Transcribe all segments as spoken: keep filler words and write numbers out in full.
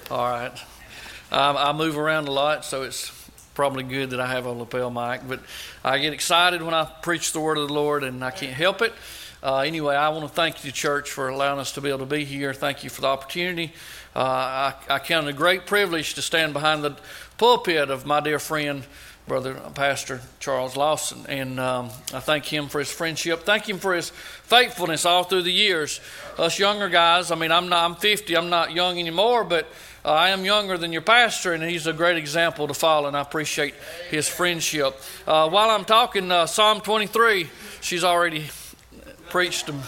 All right. Um, I move around a lot, so it's probably good that I have a lapel mic. But I get excited when I preach the word of the Lord, and I can't help it. Uh, anyway, I want to thank you, church, for allowing us to be able to be here. Thank you for the opportunity. Uh, I, I count it a great privilege to stand behind the pulpit of my dear friend, Brother Pastor Charles Lawson, and um, I thank him for his friendship. Thank him for his faithfulness all through the years. Us younger guys, I mean, I'm not, I'm fifty. I'm not young anymore, but uh, I am younger than your pastor, and he's a great example to follow, and I appreciate his friendship. Uh, while I'm talking, uh, Psalm twenty-three, she's already preached them.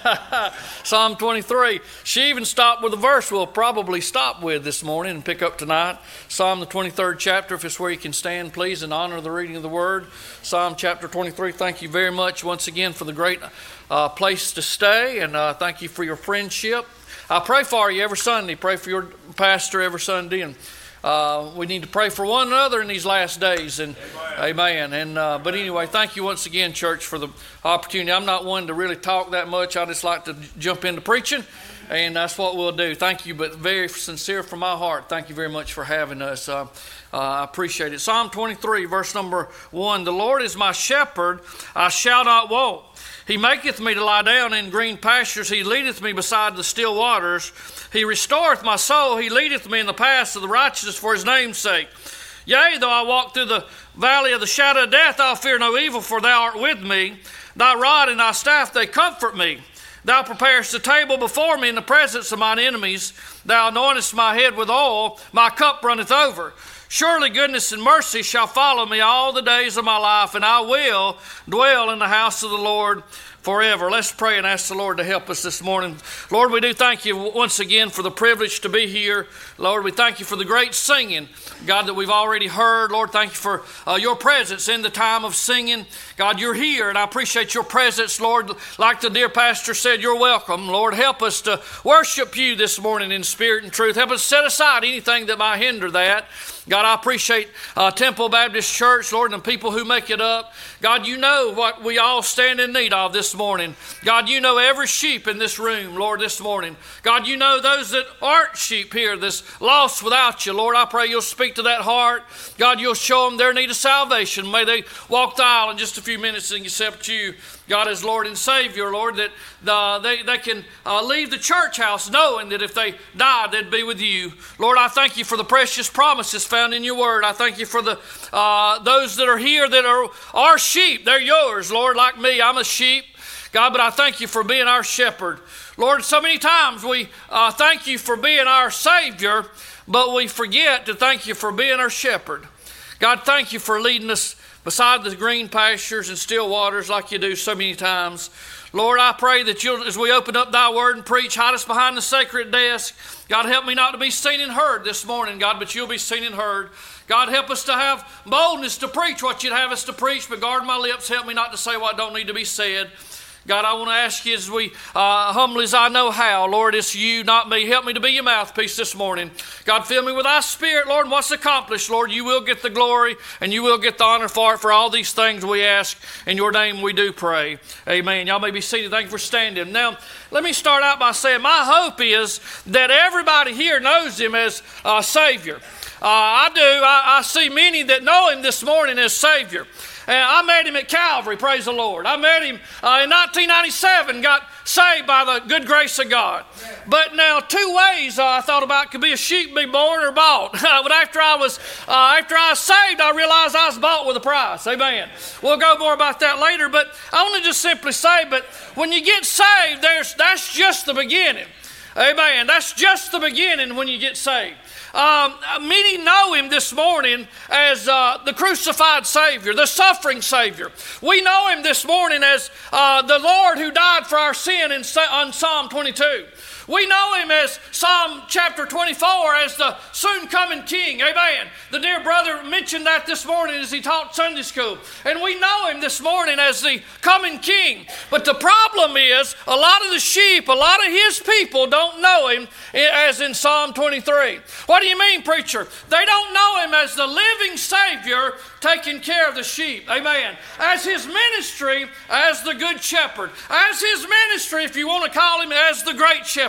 Psalm twenty-three. She even stopped with a verse we'll probably stop with this morning and pick up tonight. Psalm the twenty-third chapter, if it's where you can stand, please, in honor of the reading of the word. Psalm chapter twenty-three. Thank you very much once again for the great uh, place to stay, and uh, thank you for your friendship. I pray for you every Sunday. Pray for your pastor every Sunday, and Uh, we need to pray for one another in these last days, and amen. amen. And uh, but anyway, thank you once again, church, for the opportunity. I'm not one to really talk that much. I just like to jump into preaching, and that's what we'll do. Thank you, but very sincere from my heart. Thank you very much for having us. Uh, uh, I appreciate it. Psalm twenty-three, verse number one. The Lord is my shepherd; I shall not want. He maketh me to lie down in green pastures. He leadeth me beside the still waters. He restoreth my soul. He leadeth me in the paths of the righteousness for his name's sake. Yea, though I walk through the valley of the shadow of death, I'll fear no evil, for thou art with me. Thy rod and thy staff, they comfort me. Thou preparest a table before me in the presence of mine enemies. Thou anointest my head with oil. My cup runneth over. Surely goodness and mercy shall follow me all the days of my life, and I will dwell in the house of the Lord forever. Let's pray and ask the Lord to help us this morning. Lord, we do thank you once again for the privilege to be here. Lord, we thank you for the great singing, God, that we've already heard. Lord, thank you for uh, your presence in the time of singing. God, you're here, and I appreciate your presence, Lord. Like the dear pastor said, you're welcome. Lord, help us to worship you this morning in spirit and truth. Help us set aside anything that might hinder that. God, I appreciate uh, Temple Baptist Church, Lord, and the people who make it up. God, you know what we all stand in need of this morning. God, you know every sheep in this room, Lord, this morning. God, you know those that aren't sheep here that's lost without you. Lord, I pray you'll speak to that heart. God, you'll show them their need of salvation. May they walk the aisle in just a few minutes and accept you, God, as Lord and Savior, Lord, that uh, they, they can uh, leave the church house knowing that if they died, they'd be with you. Lord, I thank you for the precious promises found in your word. I thank you for the uh, those that are here that are our sheep. They're yours, Lord, like me. I'm a sheep, God, but I thank you for being our shepherd. Lord, so many times we uh, thank you for being our Savior, but we forget to thank you for being our shepherd. God, thank you for leading us beside the green pastures and still waters like you do so many times. Lord, I pray that you'll, as we open up thy word and preach, hide us behind the sacred desk. God, help me not to be seen and heard this morning, God, but you'll be seen and heard. God, help us to have boldness to preach what you'd have us to preach, but guard my lips. Help me not to say what don't need to be said. God, I want to ask you as we, uh, humbly as I know how, Lord, it's you, not me. Help me to be your mouthpiece this morning. God, fill me with thy spirit, Lord, and what's accomplished, Lord, you will get the glory and you will get the honor for it. For all these things we ask. In your name we do pray. Amen. Y'all may be seated. Thank you for standing. Now, let me start out by saying my hope is that everybody here knows him as uh, Savior. Uh, I do. I, I see many that know him this morning as Savior. And I met him at Calvary, praise the Lord. I met him uh, in nineteen ninety-seven, got saved by the good grace of God. But now, two ways uh, I thought about could be a sheep be born or bought. But after I was uh, after I was saved, I realized I was bought with a price. Amen. We'll go more about that later. But I want to just simply say, but when you get saved, there's that's just the beginning. Amen. That's just the beginning when you get saved. Um, many know him this morning as uh, the crucified Savior, the suffering Savior. We know him this morning as uh, the Lord who died for our sin in, in Psalm twenty-two. We know him as Psalm chapter twenty-four as the soon-coming King. Amen. The dear brother mentioned that this morning as he taught Sunday school. And we know him this morning as the coming King. But the problem is a lot of the sheep, a lot of his people don't know him as in Psalm twenty-three. What do you mean, preacher? They don't know him as the living Savior taking care of the sheep. Amen. As his ministry as the good shepherd. As his ministry, if you want to call him, as the great shepherd.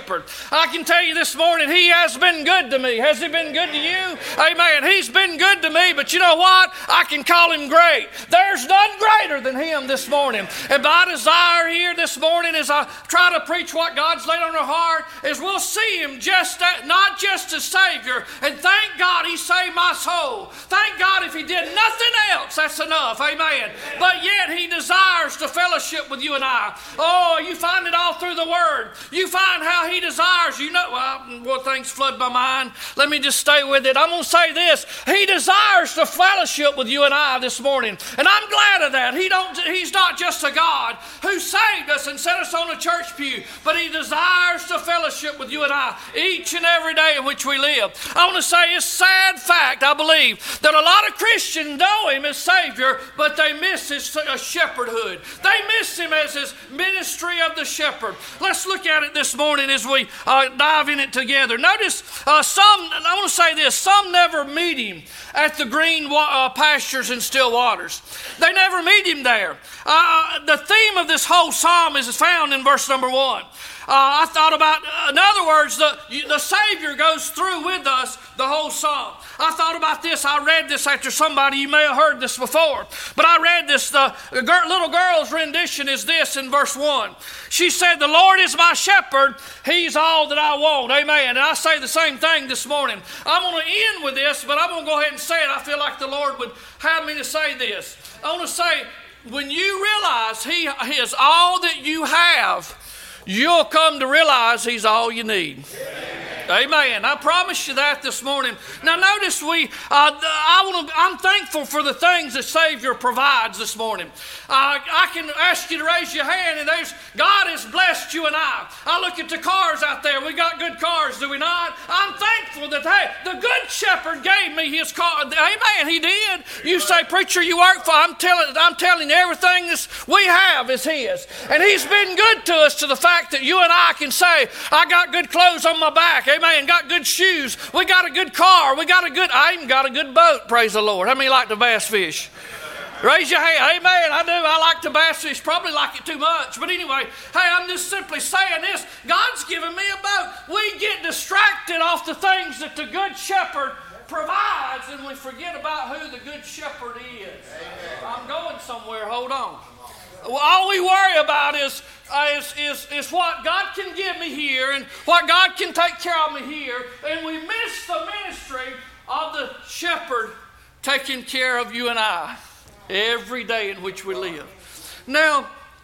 shepherd. I can tell you this morning, he has been good to me. Has he been good to you? Amen. He's been good to me, but you know what? I can call him great. There's none greater than him this morning. And my desire here this morning as I try to preach what God's laid on our heart is we'll see him just that, not just as Savior. And thank God he saved my soul. Thank God if he did nothing else, that's enough. Amen. But yet he desires to fellowship with you and I. Oh, you find it all through the Word. You find how he desires. You know, well, well things flood my mind. Let me just stay with it. I'm going to say this. He desires to fellowship with you and I this morning. And I'm glad of that. He don't, he's not just a God who saved us and set us on a church pew, but he desires to fellowship with you and I each and every day in which we live. I want to say it's a sad fact, I believe, that a lot of Christians know him as Savior, but they miss his uh, shepherdhood. They miss him as his ministry of the shepherd. Let's look at it this morning as we uh, dive in it together. Notice uh, some, I want to say this, some never meet him at the green wa- uh, pastures and still waters. They never meet him there. Uh, the theme of this whole psalm is found in verse number one. Uh, I thought about, in other words, the, the Savior goes through with us the whole psalm. I thought about this. I read this after somebody, you may have heard this before, but I read this. The little girl's rendition is this in verse one. She said, the Lord is my shepherd. He's all that I want. Amen. And I say the same thing this morning. I'm going to end with this, but I'm going to go ahead and say it. I feel like the Lord would have me to say this. I want to say, when you realize He is all that you have, you'll come to realize He's all you need. Amen. Amen. I promise you that this morning. Now notice we, uh, I want to, I'm thankful for the things the Savior provides this morning. Uh, I can ask you to raise your hand, and there's, God has blessed you and I. I look at the cars out there. We got good cars, do we not? I'm thankful that, hey, the good shepherd gave me his car. Amen. He did. You say, preacher, you work for, I'm telling, I'm telling you, everything this we have is his. And he's been good to us to the fact that you and I can say, I got good clothes on my back. Amen. Got good shoes. We got a good car. We got a good, I even got a good boat. Praise the Lord. How many like to bass fish? Raise your hand. Amen. I do. I like to bass fish. Probably like it too much. But anyway, hey, I'm just simply saying this. God's given me a boat. We get distracted off the things that the good shepherd provides, and we forget about who the good shepherd is. Amen. I'm going somewhere. Hold on. Well, all we worry about is, uh, is, is, is what God can give me here and what God can take care of me here. And we miss the ministry of the shepherd taking care of you and I every day in which we live. Now,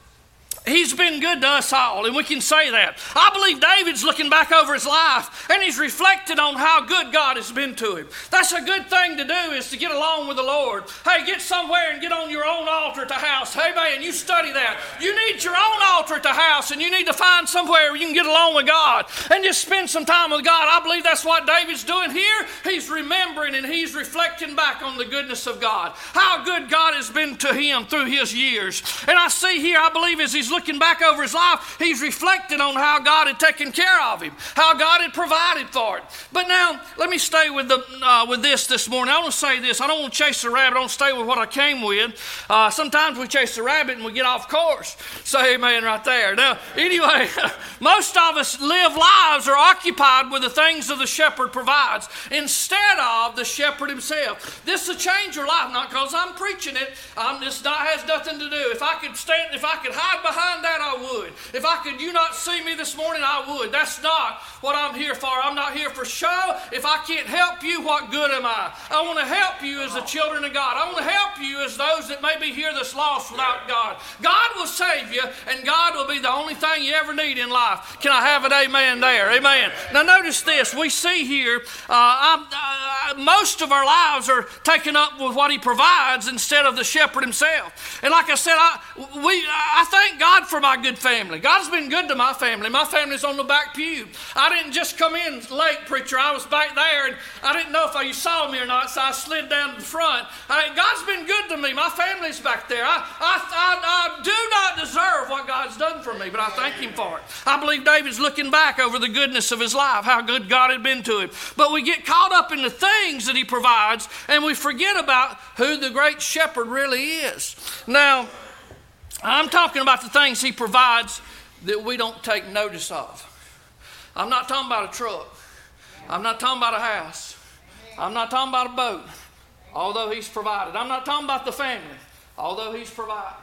He's been good to us all, and we can say that. I believe David's looking back over his life, and he's reflected on how good God has been to him. That's a good thing to do, is to get along with the Lord. Hey, get somewhere and get on your own altar at the house. Hey, man, you study that. You need your own altar at the house, and you need to find somewhere where you can get along with God and just spend some time with God. I believe that's what David's doing here. He's remembering and he's reflecting back on the goodness of God, how good God has been to him through his years. And I see here, I believe as he's looking back over his life, he's reflecting on how God had taken care of him, how God had provided for it. But now, let me stay with the uh, with this this morning. I want to say this. I don't want to chase the rabbit. I want to stay with what I came with. Uh, sometimes we chase the rabbit and we get off course. Say amen right there. Now, anyway, most of us live lives or occupied with the things that the shepherd provides instead of the shepherd himself. This will change your life, not because I'm preaching it. I'm just not has nothing to do. If I could stand, if I could hide behind that, I would. If I could you not see me this morning, I would. That's not what I'm here for. I'm not here for show. If I can't help you, what good am I? I want to help you as the children of God. I want to help you as those that may be here that's lost without God. God will save you, and God will be the only thing you ever need in life. Can I have an amen there? Amen. Now notice this. We see here, uh, I, uh, most of our lives are taken up with what He provides instead of the shepherd Himself. And like I said, I, we, I thank God for my good family. God's been good to my family. My family's on the back pew. I didn't just come in late, preacher. I was back there, and I didn't know if you saw me or not, so I slid down to the front. I, God's been good to me. My family's back there. I, I, I, I do not deserve what God's done for me, but I thank Him for it. I believe David's looking back over the goodness of his life, how good God had been to him. But we get caught up in the things that He provides, and we forget about who the great shepherd really is. Now, I'm talking about the things He provides that we don't take notice of. I'm not talking about a truck. I'm not talking about a house. I'm not talking about a boat, although He's provided. I'm not talking about the family, although He's provided.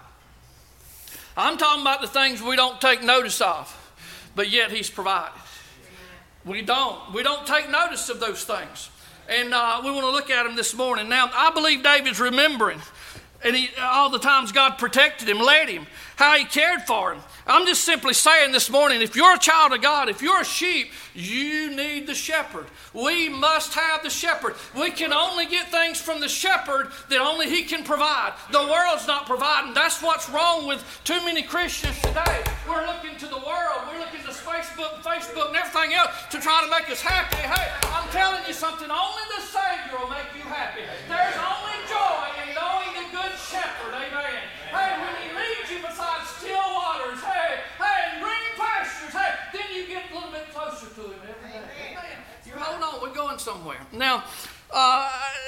I'm talking about the things we don't take notice of, but yet He's provided. We don't. We don't take notice of those things. And uh, we want to look at them this morning. Now, I believe David's remembering, and he, all the times God protected him, led him, how He cared for him. I'm just simply saying this morning, if you're a child of God, if you're a sheep, you need the shepherd. We must have the shepherd. We can only get things from the shepherd that only He can provide. The world's not providing. That's what's wrong with too many Christians today. We're looking to the world. We're looking to Facebook, Facebook and everything else to try to make us happy. Hey, I'm telling you something. Only the Savior will make you happy. There's only joy in knowing the good shepherd. Amen. Hey, when He leads you beside still waters, hey, hey, and green pastures, hey, then you get a little bit closer to Him every day. Amen. You hold on, we're going somewhere. Now, uh,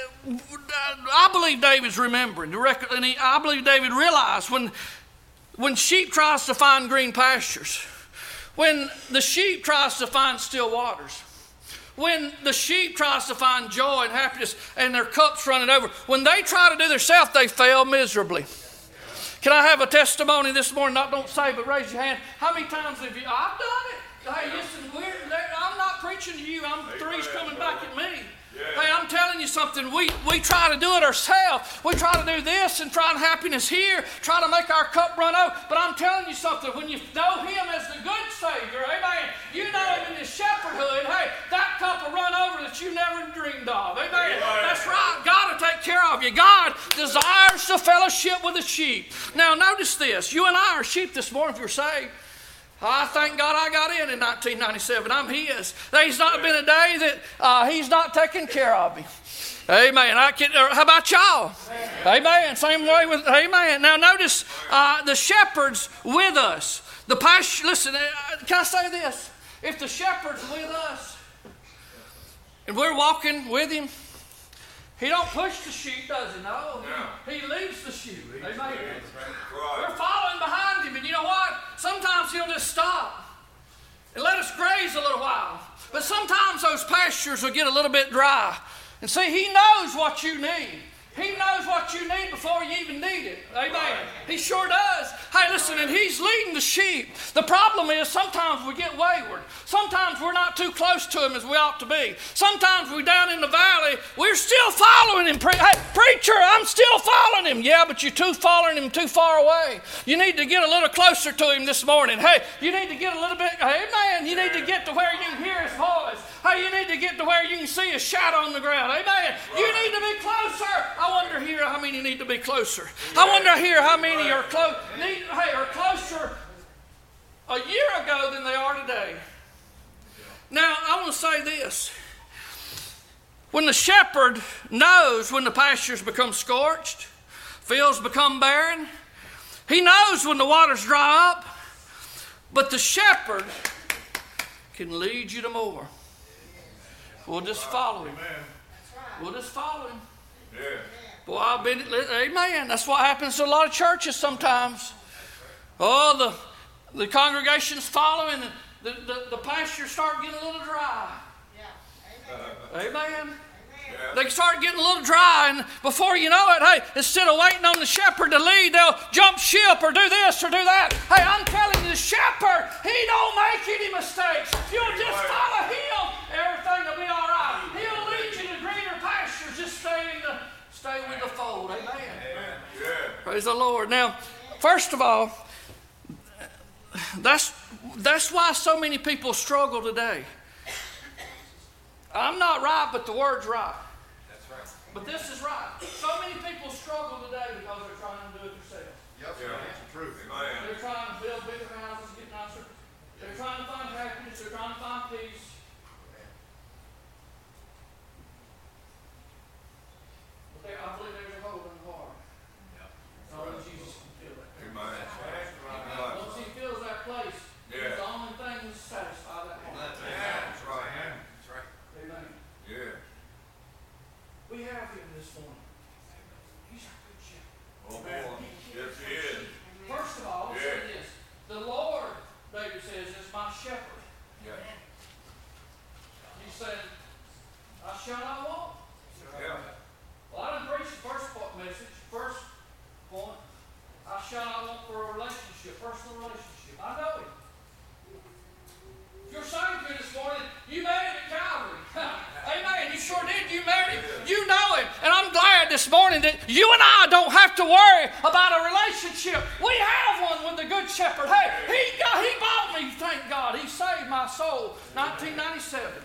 I believe David's remembering, and he, I believe David realized when, when sheep tries to find green pastures, when the sheep tries to find still waters, when the sheep tries to find joy and happiness and their cup's running over, when they try to do themselves, they fail miserably. Can I have a testimony this morning? Not don't say, but raise your hand. How many times have you? I've done it. Hey, listen, we're, I'm not preaching to you. I'm three's coming back at me. Hey, I'm telling you something. We we try to do it ourselves. We try to do this and find happiness here, try to make our cup run over. But I'm telling you something. When you know Him as the good Savior, amen, you know Him in His shepherdhood, hey, that cup will run over that you never dreamed of. Amen. Amen. That's right. God will take care of you. God desires to fellowship with the sheep. Now, notice this. You and I are sheep this morning if you're saved. I thank God I got in in nineteen ninety-seven. I'm His. There's not been a day that uh, He's not taken care of me. Amen. I can, how about y'all? Amen. Amen. Same way with, amen. Now notice uh, the shepherd's with us. The pasture, listen, can I say this? If the shepherd's with us and we're walking with Him, He don't push the sheep, does He? No. He, he leads the sheep. Amen. We're following behind Him, and you know what? Sometimes He'll just stop and let us graze a little while. But sometimes those pastures will get a little bit dry. And see, He knows what you need. He knows what you need before you even need it. Amen. He sure does. Hey, listen, and He's leading the sheep. The problem is sometimes we get wayward. Sometimes we're not too close to Him as we ought to be. Sometimes we're down in the valley. We're still following Him. Pre- hey, preacher, I'm still following Him. Yeah, but you're too following Him too far away. You need to get a little closer to Him this morning. Hey, you need to get a little bit, hey, man, you need to get to where you can hear His voice. Hey, you need to get to where you can see a shadow on the ground. Amen. You need to be closer. I wonder here how many need to be closer. I wonder here how many are close. Need, hey, are closer a year ago than they are today. Now, I want to say this. When the shepherd knows when the pastures become scorched, fields become barren, he knows when the waters dry up, but the shepherd can lead you to more. We'll just follow Him. We'll just follow Him. Yeah. Boy, I've been, amen. That's what happens to a lot of churches sometimes. Oh, the the congregation's following, and the, the, the pastures start getting a little dry. Yeah. Amen. Amen. Yeah. They start getting a little dry, and before you know it, hey, instead of waiting on the shepherd to lead, they'll jump ship or do this or do that. Hey, I'm telling you, the shepherd, he don't make any mistakes. If you'll just follow Him, everything will be all right. He'll lead you to greener pastures. Just stay in the stay with the fold. Amen. Amen. Yeah. Praise the Lord. Now, first of all, that's that's why so many people struggle today. I'm not right, but the Word's right. That's right. But this is right. So many people struggle today because they're trying to do it themselves. Yep. Yeah, that's the truth. Amen. They're trying to build bigger houses, get nicer. They're trying to find happiness. They're trying to find peace. But there, I believe there's a hole in the heart. Yep. That's only Jesus can fill it. Amen. That's right. Once He fills that place, yeah, the only thing that's satisfy that heart. That's right. That's right. Amen. Yeah. We have Him this morning. He's our good shepherd. Oh, boy. Yes, He is. First of all, yeah, say this. The Lord, David says, is my shepherd. Yeah. said, I shall not want. Yeah. Well, I didn't preach the first part message, first point. I shall not want for a relationship, personal relationship. I know it. If you're saved here this morning, you made it at Calvary. Amen. You sure did. You made it. You know it. And I'm glad this morning that you and I don't have to worry about a relationship. We have one with the Good Shepherd. Hey, he, got, he bought me, thank God. He saved my soul. nineteen ninety-seven.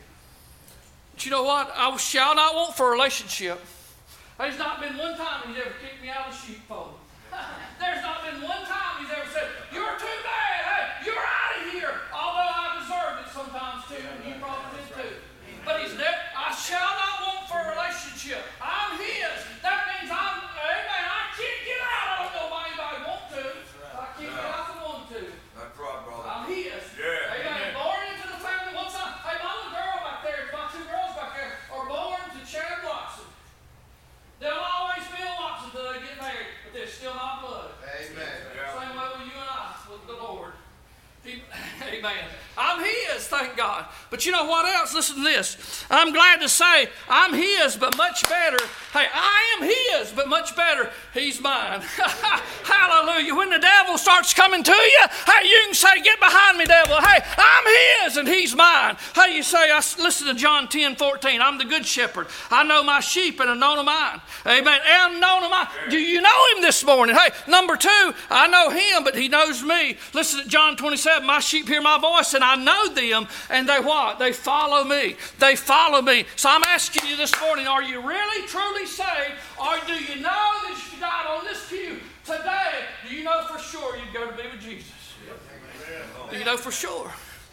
But you know what? I shall not want for a relationship. There's not been one time he's ever kicked me out of the sheepfold. There's not been one time he's ever said, you're too bad. Hey, you're out of here. Although I deserved it sometimes too, and you probably did too. But he's never, I shall not want for a relationship. I'm his. That means I'm, amen, I can't get out. I don't know why anybody want to. I can't get out if I want to. That's right, brother. I'm his. Yeah. Amen. Born into the family. One time, hey, my little girl back there, my two girls back there, are born to Chad Watson. They'll always be a Watson until they get married, but they're still not blood. Amen. Yeah. Same way with you and I, with the Lord. He, amen. I'm his, thank God. But you know what else? Listen to this. I'm glad to say I'm his, but much better. Hey, I am his, but much better. He's mine. Hallelujah. When the devil starts coming to you, hey, you can say, get behind me, devil. Hey, I'm his and he's mine. Hey, you say, I listen to John ten fourteen. I'm the good shepherd. I know my sheep and I'm known of mine. Amen. And I'm known of mine. Do you know him this morning? Hey, number two, I know him, but he knows me. Listen to John twenty-seven. My sheep hear my voice and I know them, and they what? They follow me. They follow me. So I'm asking you this morning, are you really, truly saved, or do you know that if you died on this pew today, do you know for sure you'd go to be with Jesus? Do you know for sure?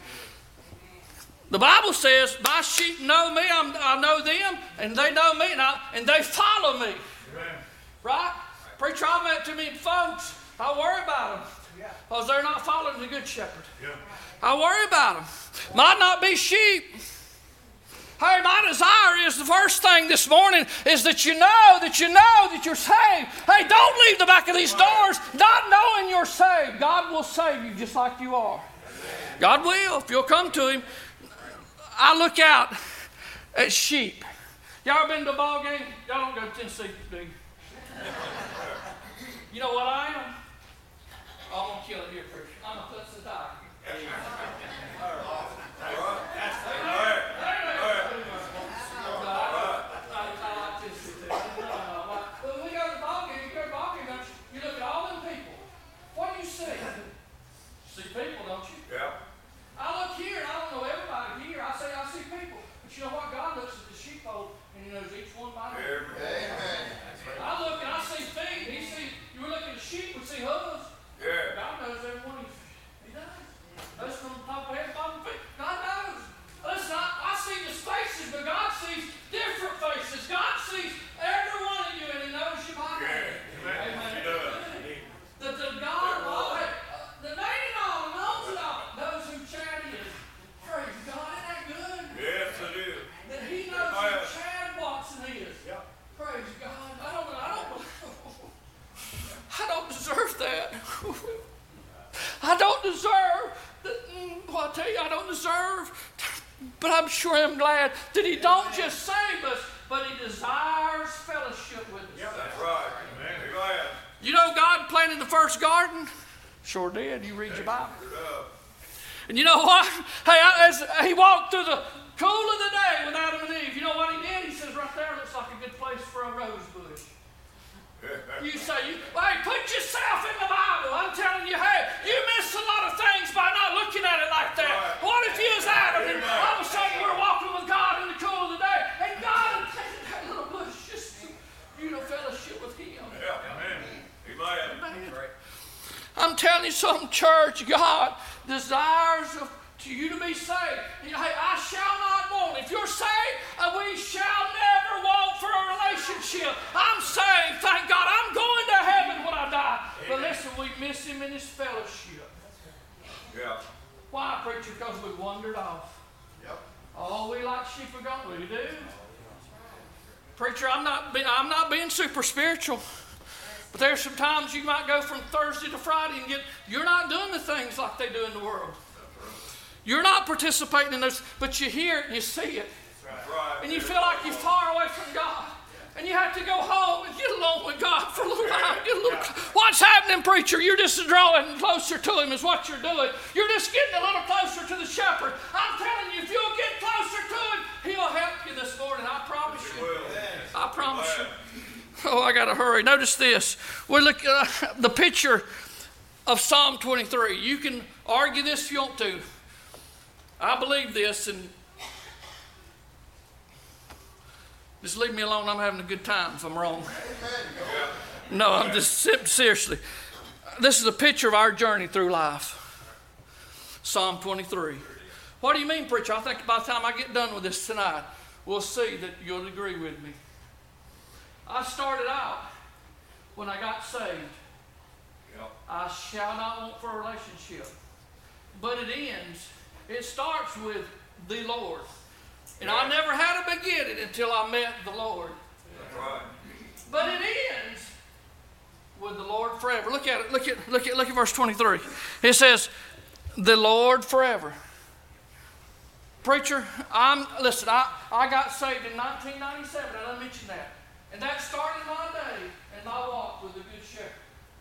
The Bible says, my sheep know me, I'm, I know them, and they know me, and, I, and they follow me. Right? Preacher, I met too many folks. I worry about them. Because they're not following the Good Shepherd. Yeah. I worry about them. Might not be sheep. Hey, my desire is the first thing this morning is that you know, that you know that you're saved. Hey, don't leave the back of these doors not knowing you're saved. God will save you just like you are. God will, if you'll come to him. I look out at sheep. Y'all ever been to a ball game? Y'all don't go to Tennessee, do you? You know what I am? I'm going to kill it here, preacher. I'm going to put the dog. When we go to the ball game, you go to the ball game, don't you? You look at all them people. What do you see? You see people, don't you? Yeah. I look here, and I don't know everybody here. I say I see people. But you know what? God looks at the sheepfold, and he knows each one by name. Amen. I look and I see feet. He sees, you look at the sheep, we see hooves. Yeah. God knows everyone. He, he does. That's from the top of head, bottom of feet. God knows. Listen, I, I see the faces, but God sees different faces. God sees every one of you, and he knows you by name. Yeah. Amen. He does. The, the God of all, hey, uh, the name and all, knows it all, knows who Chad is. Praise God, isn't that good? Yes, it is. That he knows who Chad Watson is. Yep. Praise God. I don't know. I don't I don't deserve that. I don't deserve that. Well, I tell you, I don't deserve. But I'm sure I'm glad that he don't just save us, but he desires fellowship with us. Yep, that's right. Amen. Be glad. You know God planted the first garden? Sure did. You read your Bible. And you know what? Hey, as he walked through the cool of the day with Adam and Eve, you know what he did? He says, right there looks like a good place for a rose bush. You say, you, hey, put yourself in the Bible. I'm telling you, hey, you miss a lot of things by not looking at it like that. What if you was Adam and all of a sudden we're walking with God in the cool of the day, and God had taken that little bush just for you to fellowship with him. Yeah, amen. Amen. Amen. I'm telling you something, church. God desires of, to you to be saved. Hey, I shall not want. If you're saved, we shall never want for a relationship. I'm saved, thank God. I'm going to heaven when I die. Amen. But listen, we miss him in his fellowship. Yeah. Why, preacher? Because we wandered off. Yep. Oh, we like sheep are gone. We do. Preacher, I'm not, be, I'm not being super spiritual. But there's some times you might go from Thursday to Friday and get, you're not doing the things like they do in the world. You're not participating in those, but you hear it and you see it. That's right. And you feel like you're far away from God. And you have to go home and get alone with God for a little while. Get a little, what's happening, preacher? You're just drawing closer to Him is what you're doing. You're just getting a little closer to the shepherd. I'm telling you, if you'll get closer to Him, He'll help you this morning. I promise you. I promise you. Oh, I got to hurry. Notice this. We look at uh, the picture of Psalm twenty-three. You can argue this if you want to. I believe this, and just leave me alone. I'm having a good time if I'm wrong. No, I'm just seriously. This is a picture of our journey through life. Psalm twenty-three. What do you mean, preacher? I think by the time I get done with this tonight, we'll see that you'll agree with me. I started out when I got saved. I shall not want for a relationship. But it ends, it starts with the Lord. And I never had a beginning until I met the Lord. That's right. But it ends with the Lord forever. Look at it. Look at look at look at verse twenty-three. It says, "The Lord forever." Preacher, I'm listen. I, I got saved in nineteen ninety-seven. I didn't mention that, and that started my day and my walk with the Good Shepherd.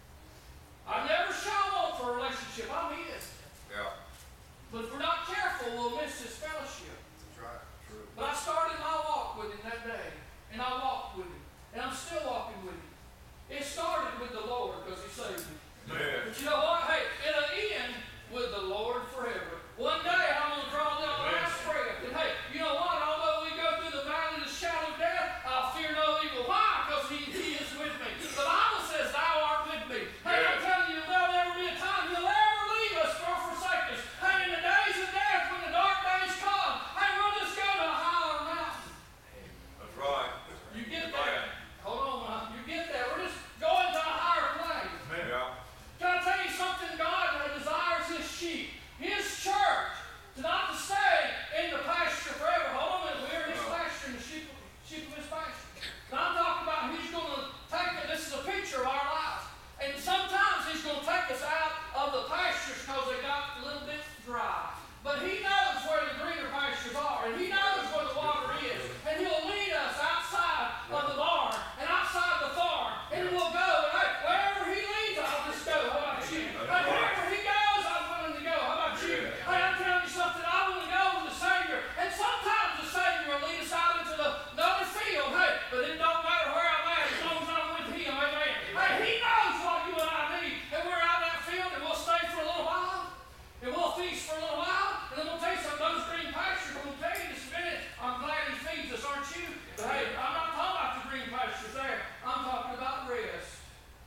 I never shall want for a relationship. I'm His. Yeah. But if we're not careful, we'll miss His fellowship. But I started my walk with Him that day, and I walked with Him, and I'm still walking with Him. It started with the Lord because He saved me. Yeah. But you know what? Hey, it'll end with the Lord forever. One day I'm going to draw that last breath, and hey, you know what? Although we go through the valley of the shadow of death, I'll fear no evil. Why? Because He, he is with me. The Bible says, "Thou art with me." Hey, I'm telling you, there'll never be a time He'll ever leave us or forsake us. Hey, in the days of death, when the dark days come, hey, we'll just go to a higher mountain. That's right. You get there. Hold on, now. You get there. We're just going to a higher plane. Yeah. Can I tell you something? God desires His sheep, His church, to not to stay in the pasture forever. Hold on a minute. We're in His pasture and the sheep, sheep of His pasture. Now I'm talking about He's going to take us. This is a picture of our lives. And sometimes He's going to take us out of the pastures because they got a little bit dry. But He knows where the greener pastures are, and He knows where the water is. And He'll lead us outside of the barn and outside the farm. And we'll go, and hey, wherever He leads, I'll just go. How about you? Hey, wherever He goes, I'm willing to go. How about you? Hey, I'm telling you something. I want to go with the Savior. And sometimes the Savior will lead us out into the, another field. Hey, but it don't matter where I'm at as long as I'm with Him. Amen. Hey, He knows what you and I need. And we're out in that field, and we'll stay for a little while. And we'll feast for a little while. And then we'll tell you something. Those green pastures, I'm going to tell you this minute, I'm glad He feeds us, aren't you? But hey, I'm not talking about the green pastures there. I'm talking about rest.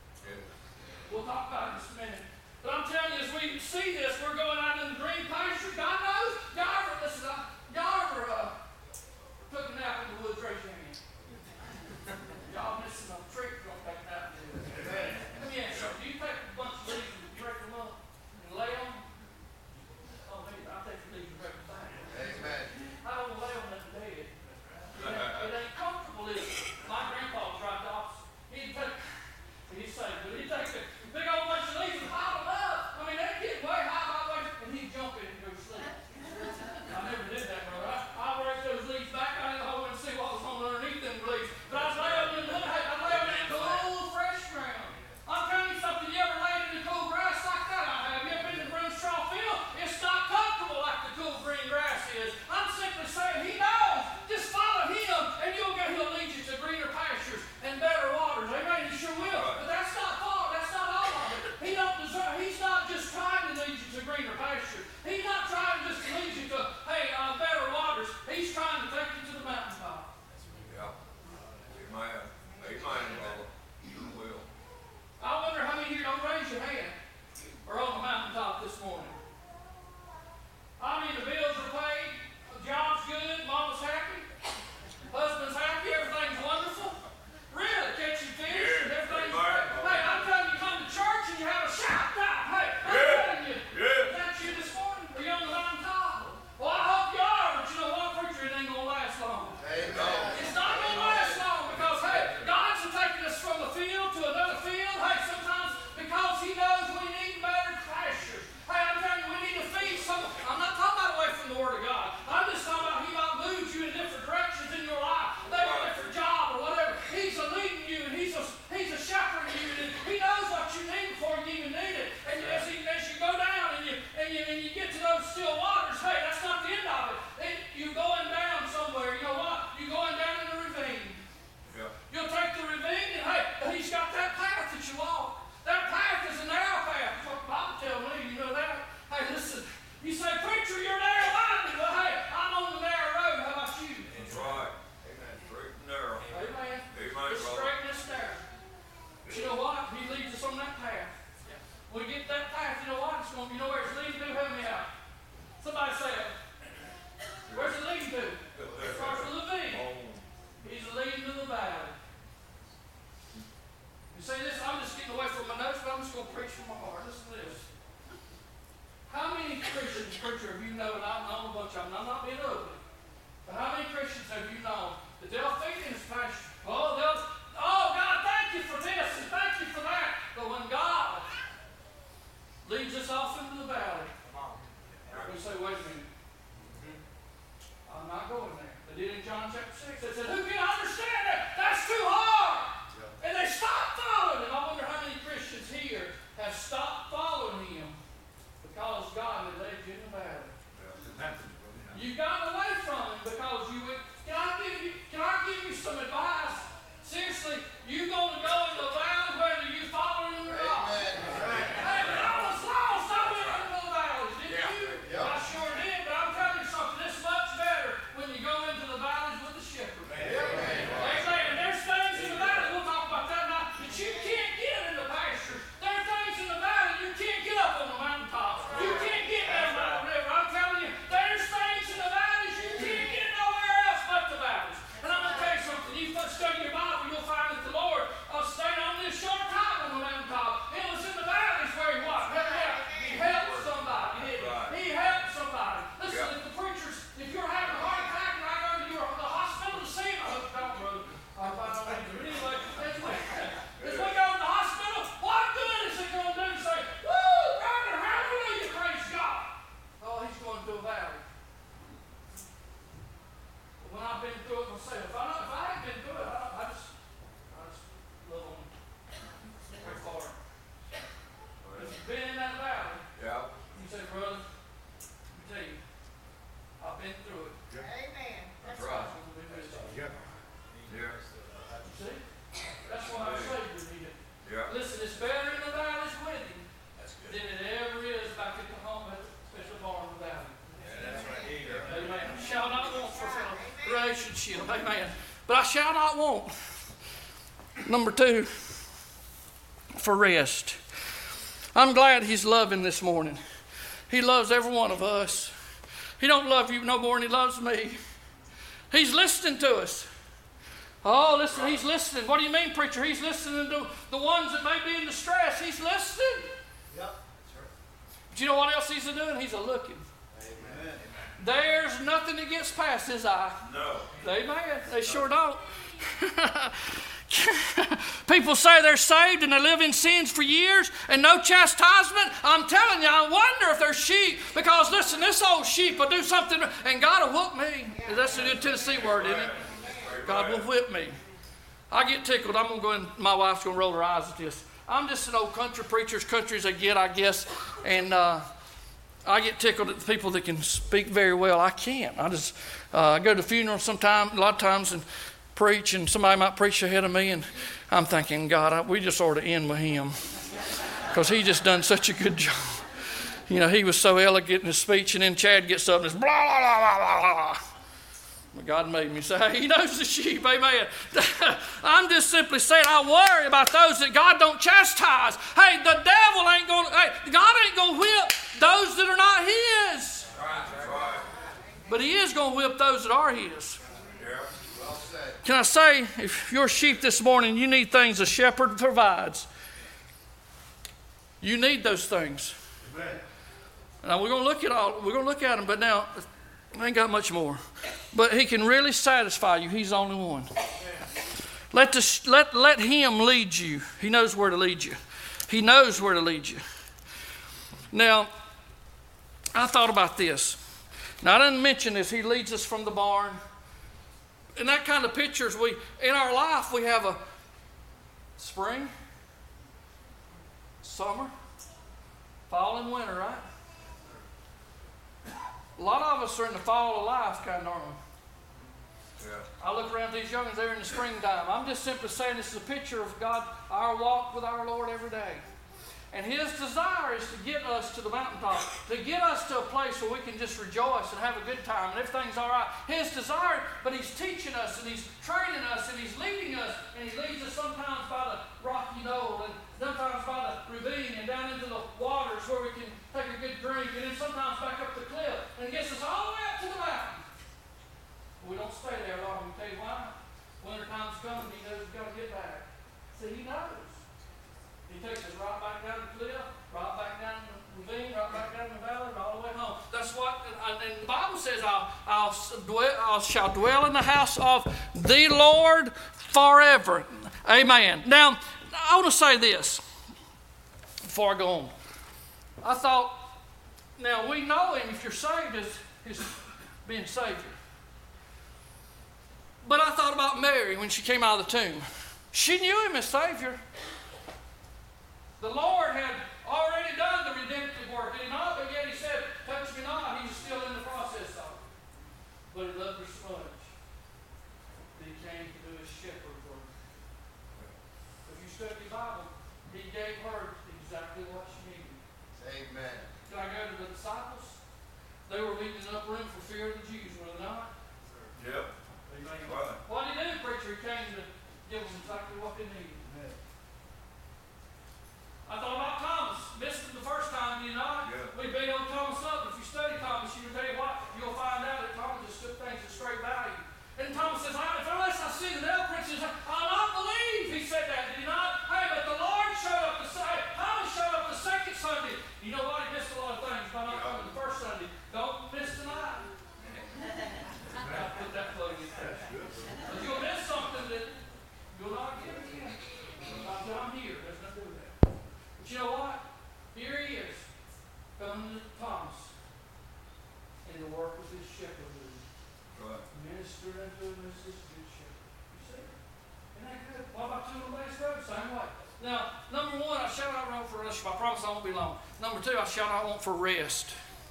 We'll talk about it in just a minute. But I'm telling you, as we see this, we're going out in the green pasture. God knows. Y'all ever, listen, I- y'all ever uh, took a nap in the woods? Raise your hand. Y'all missing a trick. Don't take a nap in the woods. Let me ask you, do you take a bunch of leaves and break them up and lay them? Oh, man, I take the leaves and break them back. Amen. I don't lay them in the bed. It ain't, it ain't comfortable, is it? My grandpa tried the opposite. He'd take, he'd say, but he'd take a big old bunch of leaves and pile them up. I mean, they'd get way high, by the way, and chapter six. They said, who can understand that? That's too hard. Yep. And they stopped following him. I wonder how many Christians here have stopped following him because God had led you in the valley. You got away from him because you went. Can I give you, can I give you some advice? Seriously, you going to go in the valley whether you follow him or not. Hey, when I was lost, I went into the valleys, didn't yeah. you? Yep. I sure did, but I'm telling you something. It's much better when you go into the valleys with the shepherd. Amen. Amen. There's things in the valley, we'll talk about that now, that you can't get in the pastures. There are things in the valley you can't get up on the mountaintops. You can't get down by the river. I'm telling you, there's things in the valleys you can't get nowhere else but the valleys. And I'm going to tell you something. You study your Bible, you'll find that the Lord uh, stayed on this short time on the mountaintop. It was in the valleys where he was. He helped somebody, didn't he? He helped somebody. Listen, if the preachers, if you're having a heart attack and I go to your, the hospital to see him, I hope down the road. I find out later. But anyway, anyway, as we go to the hospital, what good is he going to do to say, woo, brother, hallelujah, praise God? Oh, he's going to a valley. When I've been through it myself, if I, don't, if I haven't been through it, I, I just, I just live on very far. If you've been in that valley, yeah. You say, brother, let me tell you, I've been through it. Yep. Amen. That's, That's right. Yep. Yeah. You see? That's why our Savior needed. Yeah. Listen, it's better in the valleys with him than it ever is back at the home at the special barn in the valley. Yeah, that's right. Yeah. Amen. Shall not want for fellow relationship. Amen. But I shall not want. Number two, for rest. I'm glad he's loving this morning. He loves every one of us. He don't love you no more than he loves me. He's listening to us. Oh, listen, he's listening. What do you mean, preacher? He's listening to the ones that may be in distress. He's listening. Yep, that's right. But you know what else he's doing? He's a looking. Amen. There's nothing that gets past his eye. No. Amen. They sure don't. People say they're saved and they live in sins for years and no chastisement. I'm telling you, I wonder if they're sheep. Because listen, this old sheep will do something and God will whoop me. That's a good Tennessee word, isn't it? God will whip me. I get tickled. I'm going to go in. My wife's going to roll her eyes at this. I'm just an old country preacher, as country as I get, I guess. And uh, I get tickled at the people that can speak very well. I can't. I just uh, go to funerals sometime, a lot of times, and preach, and somebody might preach ahead of me, and I'm thinking, God, I, we just ought to end with him because he just done such a good job. You know, he was so elegant in his speech, and then Chad gets up and it's blah, blah, blah, blah, blah, blah. But God made me say, hey, he knows the sheep, amen. I'm just simply saying I worry about those that God don't chastise. Hey, the devil ain't going to, hey, God ain't going to whip those that are not his. Right, right. But he is going to whip those that are his. Yeah. Well said. Can I say, if you're sheep this morning, you need things a shepherd provides. You need those things. Amen. Now we're going to look at all, we're going to look at them, but now I ain't got much more. But he can really satisfy you. He's the only one. Let, the, let, let him lead you. He knows where to lead you. He knows where to lead you. Now, I thought about this. Now, I didn't mention this. He leads us from the barn. And that kind of pictures, we in our life, we have a spring, summer, fall, and winter, right? A lot of us are in the fall of life, kind of, aren't we? Yeah. I look around these youngins, they're in the springtime. I'm just simply saying this is a picture of God, our walk with our Lord every day. And his desire is to get us to the mountaintop, to get us to a place where we can just rejoice and have a good time and everything's all right. His desire, but he's teaching us and he's training us and he's leading us, and he leads us sometimes by the rocky knoll and sometimes by the ravine and down into the waters where we can take a good drink, and then sometimes back up the cliff, and gets us all the way up to the mountain. We don't stay there long. We tell you why. Winter time's coming, he knows we've got to get back. See, he knows. He takes us right back down the cliff, right back down the ravine, right back down the valley, and all the way home. That's what, and, and the Bible says, I'll, I'll, dwell, I shall dwell in the house of the Lord forever. Amen. Now, I want to say this before I go on. I thought, now we know him if you're saved as his being Savior. about Mary when she came out of the tomb. She knew him as Savior. The Lord had already done the redemptive work, did he not? But yet he said, touch me not. He was still in the process of it. But he loved her so much that he came to do his shepherd work. If you study the Bible, he gave her exactly what she needed. Amen. Can I go to the disciples? They were meeting in an upper room for fear of the Jews, were they not? Yep. Amen. Right. What did he do, preacher? He came to give them exactly what they needed. I thought about Thomas. Missed him the first time, did you not? Yeah. We beat old Thomas up. If you study Thomas, you can tell you what, you'll find out that Thomas just took things at straight value. And Thomas says, "I- if unless I see the nail prints, I'll not believe." He said that, did he not? Hey, but the Lord showed up the Sunday. Thomas showed up the second Sunday. You know what? He missed a lot of things by not coming the first Sunday. Don't miss tonight. I'll put that plug in there. But you'll miss something that you'll not get again. Sometimes I'm here. There's nothing to do with that. But you know what? Here he is, coming to Thomas in the work with his shepherd. Right. Minister unto him as his good shepherd. You see? Isn't that good? What about two on the base road? Same way. Now, number one, I shout out wrong for worship. I promise I won't be long. Number two, I shout out want for rest.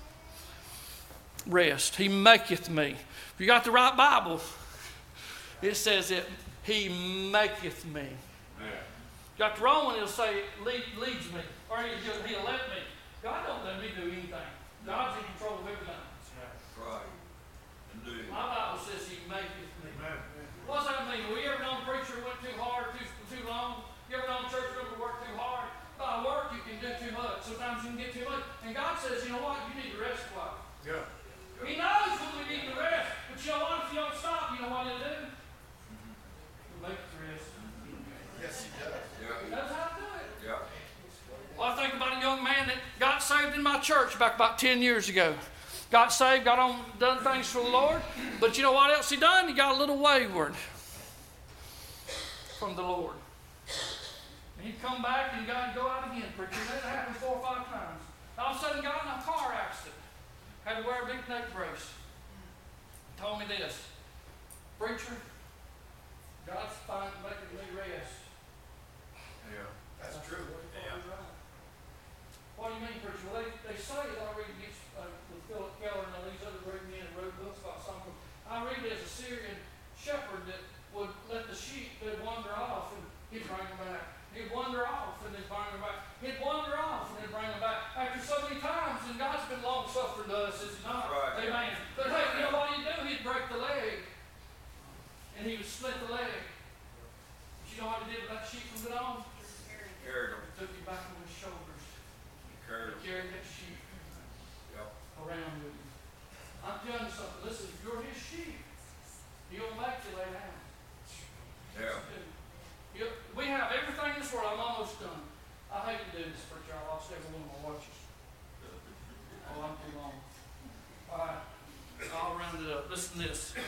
Rest. He maketh me. If you got the right Bible, it says that he maketh me. Yeah. Got the wrong one, it'll say lead, leads me. Or he'll, he'll let me. God don't let me do anything. God's in control of everything. Right. Indeed. My Bible says he maketh me. Amen. What does that mean? Well, you ever known a preacher went too hard, too, too long? You ever known a church member work too hard? By work, you can do too much. Sometimes you can get too much. And God says, you know what? You need to rest a while. Yeah. He knows when we need to rest. But you know what? If you don't stop, you know what he'll do? He'll make us rest. Yes, he does. Yeah. That's how to do it. Yeah. Well, I think about a young man that got saved in my church back about ten years ago. Got saved, got on, done things for the Lord. But you know what else he done? He got a little wayward from the Lord. And he'd come back and God go out again, preacher. That happened four or five times. All of a sudden got in a car accident. Had to wear a big neck brace. Told me this. Preacher, God's fine making me rest. Yeah. That's true. Yeah. What do you mean, preacher? Well, they, they say that I read against, uh, with Philip Keller and all these other great men and wrote books about something. I read it as a Syrian shepherd that would let the sheep, they'd wander off and he'd bring them back. He'd wander off and they'd bring them back. He'd wander off and they'd bring them back. After so many times, and God's been long suffering to us, is he not? Right. Amen. But hey, you know what he'd do? He'd break the leg and he would split the leg. But you know what he did with that sheep from then on? Carried them. Took him back on his shoulders. Carried them. Carried that sheep Yep. around with him. I'm telling you something. Listen, if you're his sheep, he'll make you lay down. Yeah. He'll, we have everything in this world. I'm almost done. I hate to do this, preacher. I lost every one of my watches. Oh, I'm too long. All right. I'll round it up. Listen to this.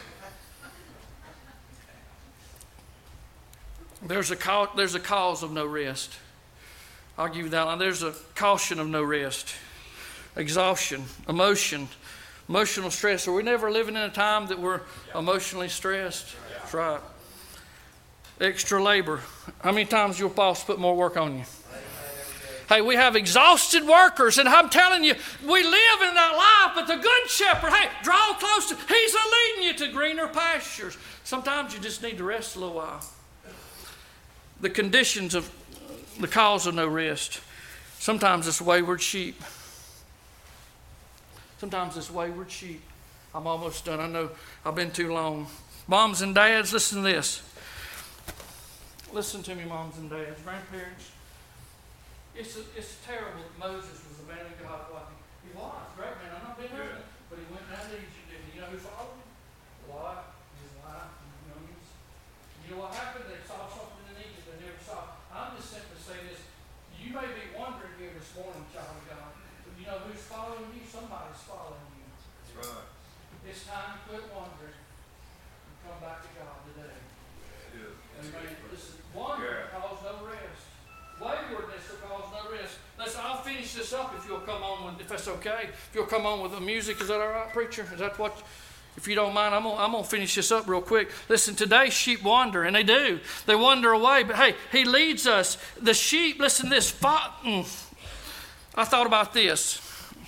There's a, cau- there's a cause of no rest. I'll give you that one. There's a caution of no rest. Exhaustion, emotion, emotional stress. Are we never living in a time that we're emotionally stressed? That's right. Extra labor. How many times your boss put more work on you? Hey, we have exhausted workers, and I'm telling you, we live in that life, but the good shepherd, hey, draw close to, he's leading you to greener pastures. Sometimes you just need to rest a little while. The conditions of the cause of no rest. Sometimes it's wayward sheep. Sometimes it's wayward sheep. I'm almost done. I know I've been too long. Moms and dads, listen to this. Listen to me, moms and dads, grandparents. It's a, it's terrible that Moses was a man of God. Wasn't he? He was, great man. I'm not being Yeah. nothing, but he went down to Egypt. And you know who followed him? Lot, his wife, and his youngins. You know what happened? They saw something in Egypt they never saw. I'm just simply saying this. You may be wondering here this morning, child of God, but you know who's following you? Somebody's following you. That's right. It's time to quit wondering and come back to God today. Yeah. Amen. Listen, wonder Yeah. cause no rest. Waywardness will cause no rest. Listen, I'll finish this up if you'll come on with, if that's okay. If you'll come on with the music, is that all right, preacher? Is that what? If you don't mind, I'm gonna, I'm gonna finish this up real quick. Listen, today sheep wander, and they do. They wander away, but hey, he leads us. The sheep, listen to this. Fo- mm. I thought about this.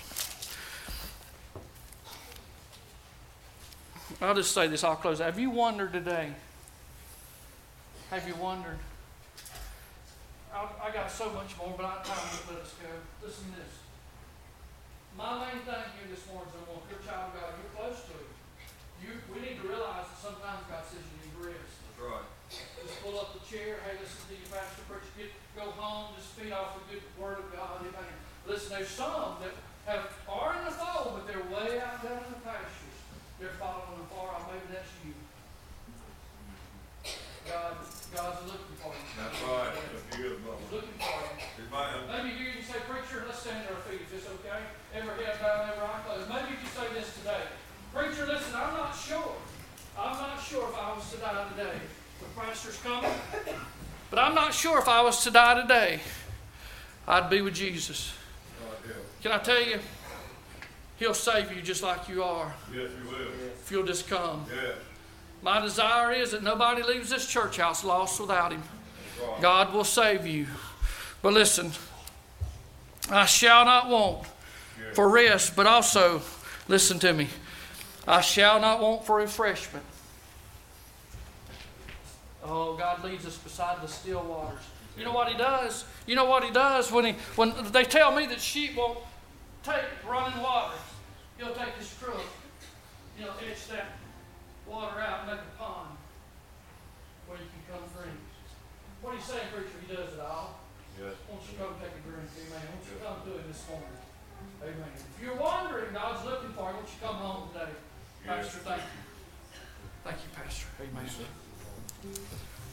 I'll just say this, I'll close. Have you wandered today? Have you wandered? I, I got so much more, but I time to let us go. Listen to this. My main thing here this morning is I want your child of God, you're close to him. You, we need to realize that sometimes God says you need rest. That's right. Just pull up the chair, hey, listen to your pastor preach, get, go home, just feed off the good word of God. Amen. Listen, there's some that have, are in the fold, but they're way out down in the pastures. They're following them far off. Maybe that's you. God, God's looking for you. That's right. That's good, He's brother. looking for you. Amen. Maybe you can say, preacher, let's stand to our feet. Is this okay? Every head bowed, every eye closed. Maybe you can say this today. Preacher, listen, I'm not sure. I'm not sure if I was to die today. The pastor's coming. But I'm not sure if I was to die today, I'd be with Jesus. God help. Can I tell you? He'll save you just like you are. Yes, you will. If you'll just come. Yes. My desire is that nobody leaves this church house lost without him. That's right. God will save you. But listen, I shall not want Yes. for rest, but also, listen to me, I shall not want for refreshment. Oh, God leads us beside the still waters. You know what he does? You know what he does when he when they tell me that sheep won't take running waters. He'll take his crook. He'll etch that water out and make a pond where you can come drink. What are you saying, preacher? He does it all. Yes. Won't you come take a drink? Amen. Won't you come to him this morning? Amen. If you're wondering, God's looking for you. Won't you come home today? Yes. Pastor, thank you. Thank you, Pastor. Amen.